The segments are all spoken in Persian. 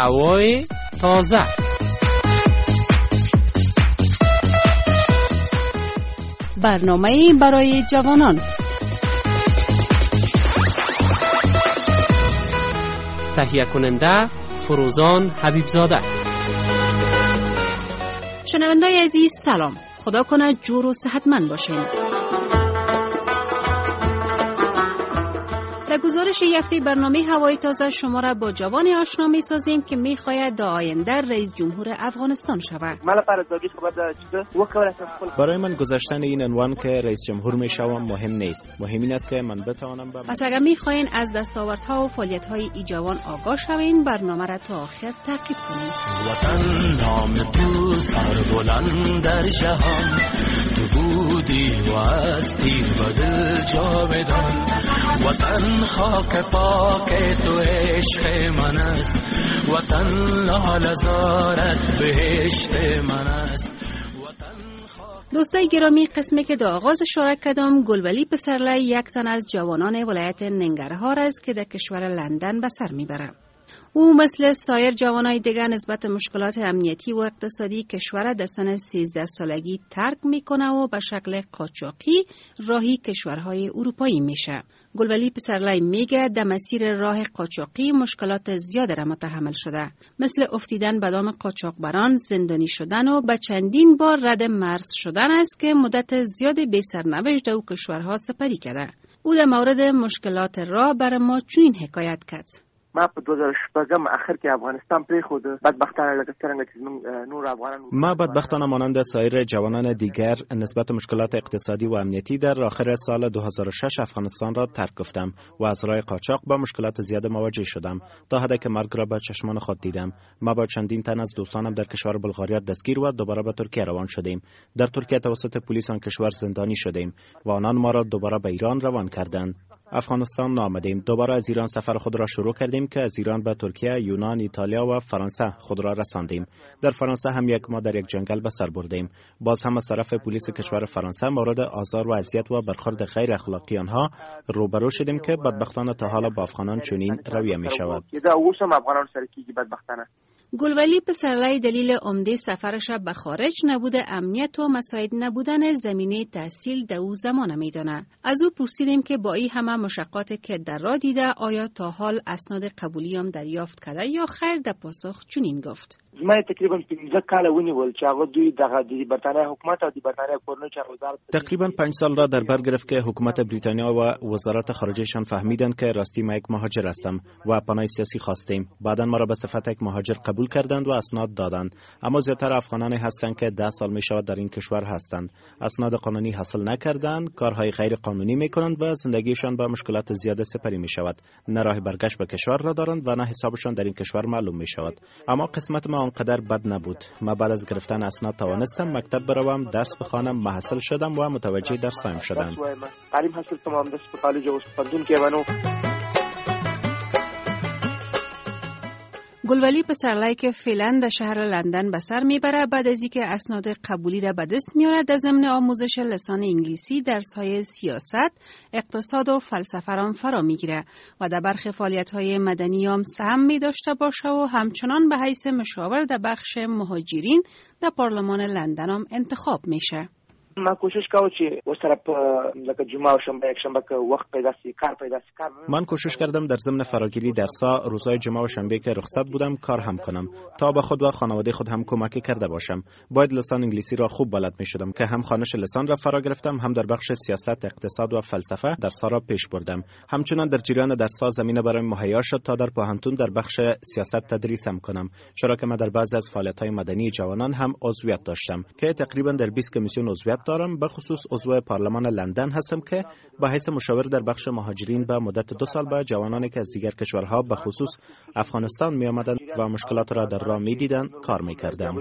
هوای تازه. برنامه برای جوانان. تهیه کننده فروزان حبیبزاده. شنوندای عزیز سلام. خدا کنه جور و صحتمند باشین. در گزارش هفته برنامه هوای تازه شما را با جوانی آشنا می سازیم که می خواهد در آینده رئیس جمهور افغانستان شود. برای من گذاشتن این عنوان که رئیس جمهور می شوم مهم نیست. مهم این است که من بتوانم پس اگر می خواهید از دستاوردها و فعالیت‌های این جوان آگاه شوین، برنامه را تا آخر تعقیب کنید. وطن نام تو سربلند در جهان، تو بودی و هستی بدل جاودان. وطن خاک پاک تو عشق من است، وطن لالزارت بهشت من است. دوستای گرامی، قسمی که در آغاز اشاره کردم، گلولی پسرلی یک تن از جوانان ولایت ننگرهار است که در کشور لندن به سر میبره. او مثل سایر جوانای دیگر نسبت مشکلات امنیتی و اقتصادی کشور در سن 13 سالگی ترک میکنه و به شکل قاچاقی راهی کشورهای اروپایی میشه. گلولی پسرلی میگه در مسیر راه قاچاقی مشکلات زیاد را متحمل شده، مثل افتیدن به دام قاچاقبران، زندانی شدن و به چندین بار رد مرز شدن است که مدت زیاد بی سرنوشت در کشورها سپری کرده. او در مورد مشکلات راه بر ما چنین حکایت کرد. ما په 2016 اخر کې افغانستان پرې خود بدبختانه لکه څنګه چې نور افغانان ما بدبختانه مانند سایر جوانان دیگر نسبت مشکلات اقتصادی و امنیتی در آخر سال 2006 افغانستان را ترک گفتم و از راه قاچاق با مشکلات زیاد مواجه شدم تا حدی که مرگ را به چشمان خود دیدم. ما با چندین تن از دوستانم در کشور بلغاریا دستگیر و دوباره به ترکیه روان شدیم. در ترکیه توسط پلیس آن کشور زندانی شدیم و آنان ما را دوباره به ایران روان کردند. افغانستان آمدیم. دوباره از ایران سفر خود را شروع کردیم که از ایران به ترکیه، یونان، ایتالیا و فرانسه خود را رساندیم. در فرانسه هم یک ماه در یک جنگل به سر بردیم. باز هم از طرف پلیس کشور فرانسه مورد آزار و اذیت و برخورد غیر اخلاقی آنها روبرو شدیم که بدبختانه تا حالا با افغانان چنین رویه می شود. گلولی پسرلی دلیل عمده سفرش به خارج نبود امنیت و مساعد نبودن زمینه تحصیل در او زمان میدانه. از او پرسیدیم که با این همه مشقات که در راه دیده آیا تا حال اسناد قبولی هم دریافت کرده یا خیر؟ در پاسخ چنین گفت. ما تقریبا 15 کال ونیول چې هغه دوی د بریتانیا حکومت او د بریتانیا کورنۍ چارو وزارت تقریبا 5 سال را در بر گرفت که حکومت بریتانیا و وزارت خارجهشان فهمیدند که راستی ما یک مهاجر هستم و پناه سیاسی خواستیم. بعداً ما را به صفت یک مهاجر قبول کردند و اسناد دادند. اما زیاتر افغانانی هستند که 10 سال می شود در این کشور هستند. اسناد قانونی حاصل نکردند، کارهای غیر قانونی میکنند و زندگیشان با مشکلات زیاد سپری می شود. نه راه برگشت به کشور را دارند و نه حسابشان در این کشور معلوم می شود. اما قسمت ما آنقدر بد نبود. ما بعد از گرفتن اسناد توانستم مکتب بروم، درس بخوانم، محصل شدم و متوجه درسایم شدم. تعلیم حاصل تمام دست په کالج او پوهنتون کې ونو. گلولی پسرلی که فعلا در شهر لندن به سر میبره، بعد از اینکه اسناد قبولی را به دست میاره در ضمن آموزش لسان انگلیسی درس‌های سیاست، اقتصاد و فلسفه را فرا میگیره و در برخی فعالیت‌های مدنی هم سهم می داشته باشه و همچنان به حیث مشاور در بخش مهاجرین در پارلمان لندن هم انتخاب میشه. ما کوشش کاوه چې وسره په لکه جمعه او شنبه یک شنبه که وقت پیدا سی کار پیدا سی کار. من کوشش کردم در ضمن فراگیری درس‌ها روزهای جمعه و شنبه که رخصت بودم کار هم کنم تا به خود و خانواده خود هم کمک کرده باشم. باید لسان انگلیسی را خوب بلد می‌شدم که هم خوانش لسان را فرا گرفتم، هم در بخش سیاست، اقتصاد و فلسفه درس‌ها را پیش بردم. همچنین در جریان درس‌ها زمینه برای مهیا شد تا در پوهنتون در بخش سیاست تدریس هم کنم. چرا که من در بعضی از فعالیت‌های مدنی جوانان هم عضویت داشتم که تقریبا در 20 کمیسیون عضویت دارم. به خصوص عضو پارلمان لندن هستم که به حیث مشاور در بخش مهاجرین به مدت 2 سال به جوانانی که از دیگر کشورها به خصوص افغانستان می آمدند و مشکلات را در راه می دیدند کار می کردم.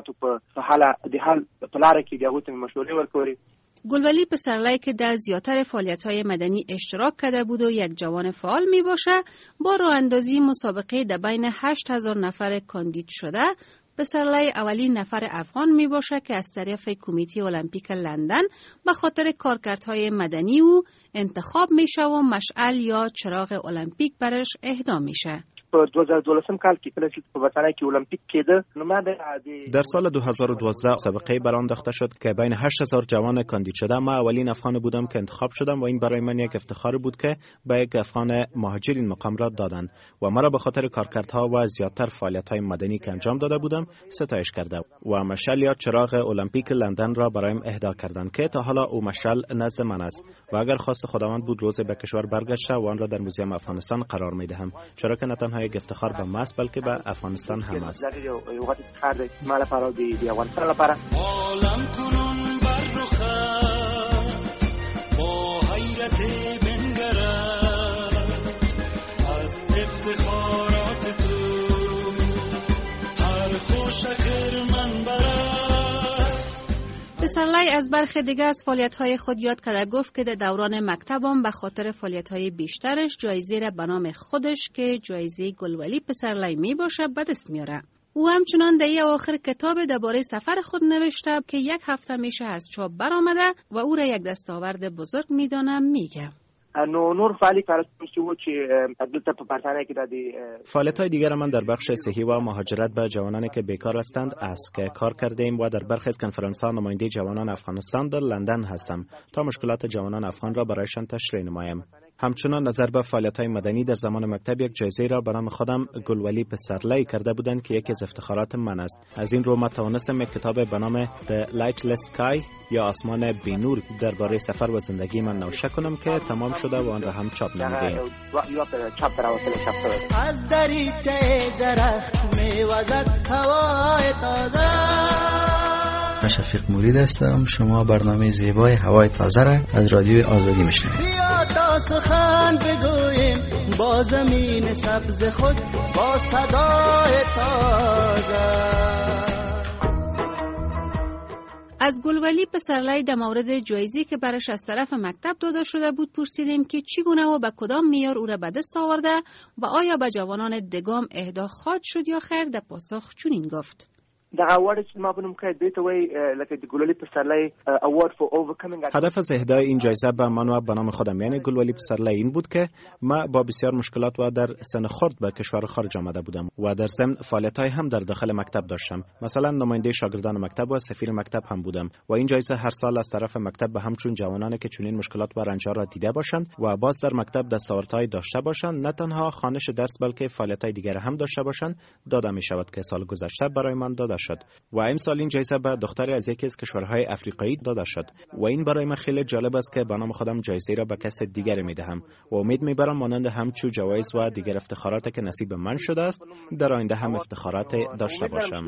گلولی پسرلی که در زیاتر فعالیت‌های مدنی اشتراک کرده بود و یک جوان فعال می باشه، با راه اندازی مسابقه در بین 8000 نفر کاندید شده، پسرلی اولین نفر افغان می باشه که از طرف کمیته المپیک لندن به خاطر کارکردهای مدنی او انتخاب میشه و مشعل یا چراغ المپیک برش اهدا میشه. په 2012 کال کې کله چې په وطن کې المپیک کېده نو ما در سال 2012 سابقه برانداخته شد که بین 8000 جوان کاندید شده ما اولین افغان بودم که انتخاب شدم و این برای من یک افتخار بود که به یک افغان مهاجر این مقام را دادند و مرا به خاطر کارکردها و زیادتر فعالیت‌های مدنی که انجام داده بودم ستایش کرده و مشعل یا چراغ المپیک لندن را برایم اهدا کردند که تا حالا او مشعل نزد من است و اگر خواست خداوند بود روز به کشور برگشته و آن را در موزیم افغانستان قرار می‌دهم، چرا که نه تنها یک افتخار به ما است بلکه به افغانستان هم است. عالم کنون بر رخ با حیرت بنگره از افتخارات تو هر خوشخر من بره. پسرلی از برخی دیگه از فعالیت‌های خود یاد کرده گفت که در دوران مکتبم به خاطر فعالیت‌های بیشترش جایزه را به نام خودش که جایزه گلولی پسرلی می باشه به دست میاره. او همچنان در آخر کتاب درباره سفر خود نوشته که 1 هفته میشه از چاپ برآمده و او را یک دستاورد بزرگ میدانم. میگه نور فعالیت‌های دلته په پرتانه کې د فعالیت‌های دیگر من در بخش صحی و مهاجرت به جوانانی که بیکار هستند است که کار کردیم و در برخی از کنفرانس‌ها نماینده جوانان افغانستان در لندن هستم تا مشکلات جوانان افغان را برایشان تشریح نمایم. همچنان نظر به فعالیت‌های مدنی در زمان مکتب یک جایزه را به نام خودم گلولی پسرلی کرده بودند که یکی از افتخارات من است. از این رو ما توانستم یک کتاب به نام The Lightless Sky یا آسمان بی‌نور درباره سفر و زندگی من نوشته کنم که تمام شده و آن را هم چاپ نمودیم. از دریچه درخت میوزد هوای تازه. شفیق مرید هستم. شما برنامه زیبای هوای تازه را از رادیوی آزادی میشنوید. بیا تا سخن بگوییم با زمین سبز خود با صدای تازه. از گلولی پسرلی در مورد جایزی که برش از طرف مکتب داده شده بود پرسیدیم که چگونه و به کدام معیار او را به دست آورده و آیا به جوانان دگام اهدا خواهد شد یا خیر. در پاسخ چنین گفت: هدف از اهدای این جایزه به من و به نام خودم یعنی گلولی پسرلی این بود که ما با بسیار مشکلات و در سن خرد به کشور خارج آمده بودم و در ضمن فعالیت‌های هم در داخل مکتب داشتم. مثلا نماینده شاگردان مکتب و سفیر مکتب هم بودم و این جایزه هر سال از طرف مکتب به همچون جوانانی که چنین مشکلات و رنج‌ها را دیده باشند و باز در مکتب دستاوردهای داشته باشند نه تنها خوانش درس بلکه فعالیت‌های دیگر هم داشته باشند داده می‌شود که سال گذشته برای من داده شد و امسال این جایزه به دختری از یکی از کشورهای آفریقایی داده شد و این برای من خیلی جالب است که به نام خودم جایزه را به کس دیگری میدهم و امید میبرم مانند همچو جوایز و دیگر افتخاراتی که نصیب من شده است در آینده هم افتخارات داشته باشم.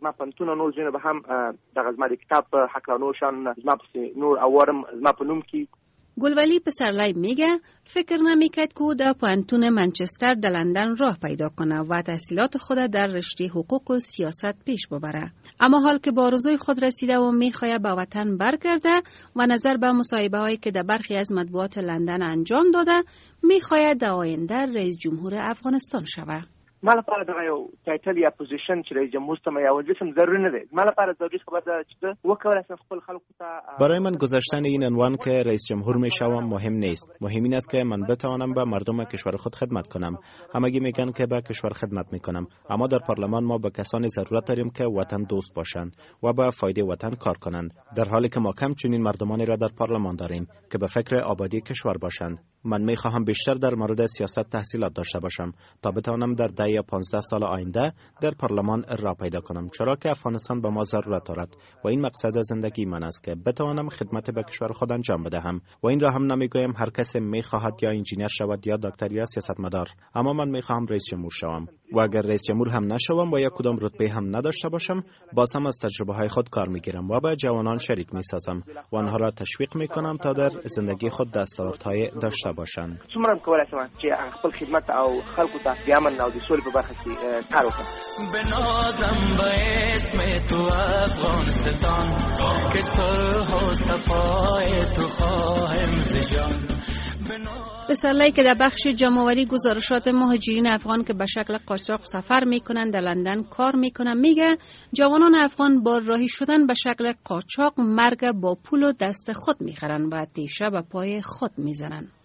گلولی پسرلی میگه فکر نمیکرد که او در پانتون منچستر در لندن راه پیدا کنه و تحصیلات خود در رشته حقوق و سیاست پیش ببره، اما حال که با آرزوی خود رسیده و میخواد به وطن برگرده و نظر به مصاحبه هایی که در برخی از مطبوعات لندن انجام داده میخواد در آینده رئیس جمهور افغانستان شوه. ما لپاره دا یو ټایټل یا پوزیشن چې رئیس جمهور ته یا وزیر ته ضروري نه دی. ما لپاره ضروري خبره ده چې وکولای شم خپل خلکو ته برای من گذاشتن این عنوان که رئیس جمهور میشوم مهم نیست. مهم این است که من بتوانم به مردم کشور خود خدمت کنم. همگی میگن که به کشور خدمت میکنم، اما در پارلمان ما به کسانی ضرورت داریم که وطن دوست باشند و به فایده وطن کار کنند، در حالی که ما کم چنین مردمانی را در پارلمان داریم که به فکر آبادی کشور باشند. من میخواهم بیشتر در مورد سیاست تحصیلات داشته باشم تا بتوانم در 10 یا 15 سال آینده در پارلمان راه پیدا کنم، چرا که افغانستان به ما ضرورت دارد و این مقصد زندگی من است که بتوانم خدمت به کشور خود انجام بدهم. و این را هم نمیگویم هر کسی میخواهد یا انجینیر شود یا دکتر یا سیاستمدار، اما من میخواهم رئیس جمهور شوم و اگر رئیس جمهور هم نشوم و یا کدام رتبه هم نداشته باشم، باز هم از تجربه های خود کار میگیرم و به جوانان شریک میسازم و آنها را تشویق میکنم تا در زندگی خود دستاوردهای داشته باشند. څومره کولای شم چې خپل خدمت او خلکو ته د امن او د سولې په برخه کې کار وکړم. بنازم به اسم تو افغانستان که صلح و صفای تو خواهم ز جان. پسرلی که در بخش جمع‌آوری گزارشات مهاجرین افغان که به شکل قاچاق سفر میکنن در لندن کار میکنن میگه جوانان افغان با راهی شدن به شکل قاچاق مرگ با پول و دست خود میخرن و تیشه به پای خود میزنن.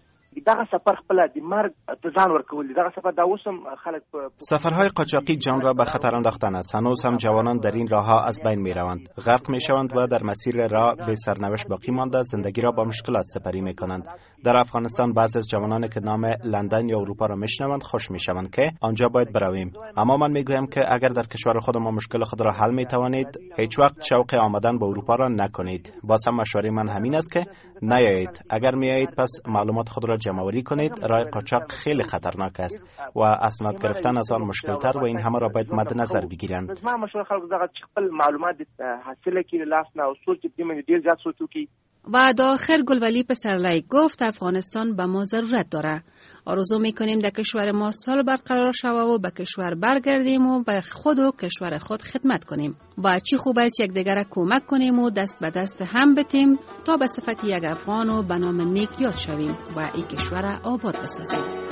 دغه سفر خپل د مرګ ته ځان ورکول دي. دغه سفر دا اوسم خلک سفرهای قاچاقی جان را به خطر انداختن است. هنوز هم جوانان در این راهها از بین میروند، غرق میشوند و در مسیر راه به سرنوشت باقی مانده زندگی را با مشکلات سپری میکنند. در افغانستان بعضی از جوانانی که نام لندن یا اروپا را میشنوند خوش میشوند که آنجا باید برویم. اما من میگویم که اگر در کشور خود ما مشکل خود را حل میتوانید، هیچ وقت شوق آمدن به اروپا را نکنید. باز هم مشوره من همین است که نیایید. اگر میایید پس معلومات خود را جمع‌آوری کنید. راه قاچاق خیلی خطرناک است و اسناد گرفتن از آن مشکل‌تر و این همه را باید مد نظر بگیرند. ما مشوره خلکو دغه خپل معلومات حاصل کړي لاس نه او سوچ دې من ډیر زیات سوچو کی. و در آخر گلولی پسرلی گفت افغانستان به ما ضرورت داره. آرزو میکنیم در کشور ما صلح برقرار شود و به کشور برگردیم و به خود و کشور خود خدمت کنیم. و چی خوب است یکدیگر را کمک کنیم و دست به دست هم بتیم تا به صفت یک افغان و به نام نیک یاد شویم و این کشور را آباد بسازیم.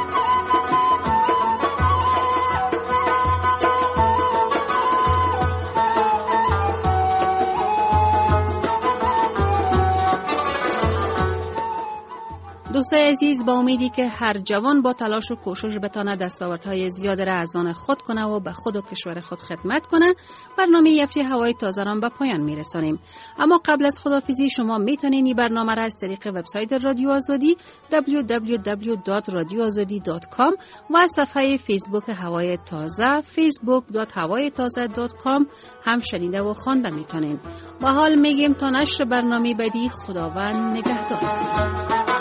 دوستای عزیز، با امیدی که هر جوان با تلاش و کوشش بتانه دستاوردهای زیاد را از آن خود کنه و به خود و کشور خود خدمت کنه، برنامه یفتی هوای تازه را به پایان میرسانیم. اما قبل از خداحافظی شما میتونین این برنامه را از طریق وبسایت رادیو آزادی www.radioazadi.com و صفحه فیسبوک هوای تازه facebook.hawaytaza.com هم شنیده و خوانده میتونین. با حال میگیم تا نشر برنامه بعدی، خداوند نگهدارتون.